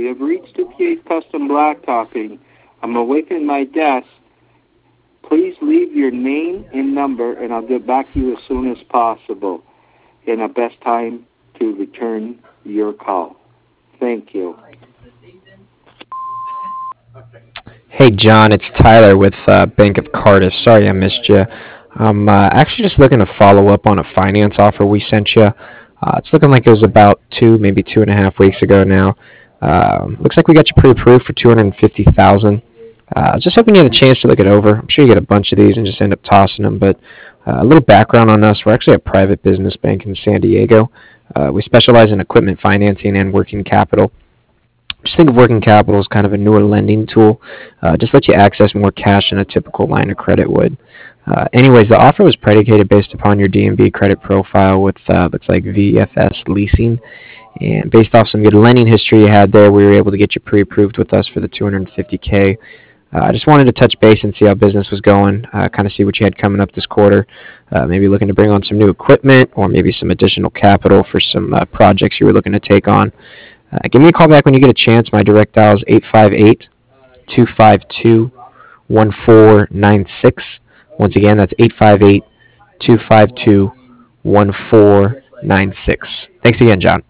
you have reached 2PH Custom Blacktopping. I'm away from my desk. Please leave your name and number, and I'll get back to you as soon as possible. And the best time to return your call. Thank you. Hey John, it's Tyler with Bank of Cardiff. Sorry I missed you. I'm actually just looking to follow up on a finance offer we sent you. It's looking like it was about maybe 2.5 weeks ago now. Looks like we got you pre-approved for 250,000. I was just hoping you had a chance to look it over. I'm sure you get a bunch of these and just end up tossing them. But a little background on us: we're actually a private business bank in San Diego. We specialize in equipment financing and working capital. Just think of working capital as kind of a newer lending tool. Just let you access more cash than a typical line of credit would. Anyways, the offer was predicated based upon your DMB credit profile with looks like VFS leasing, and based off some good lending history you had there, we were able to get you pre-approved with us for the 250K. I just wanted to touch base and see how business was going, kind of see what you had coming up this quarter. Maybe looking to bring on some new equipment or maybe some additional capital for some projects you were looking to take on. Give me a call back when you get a chance. My direct dial is 858 252 1496. Once again, that's 858 252 1496. Thanks again, John.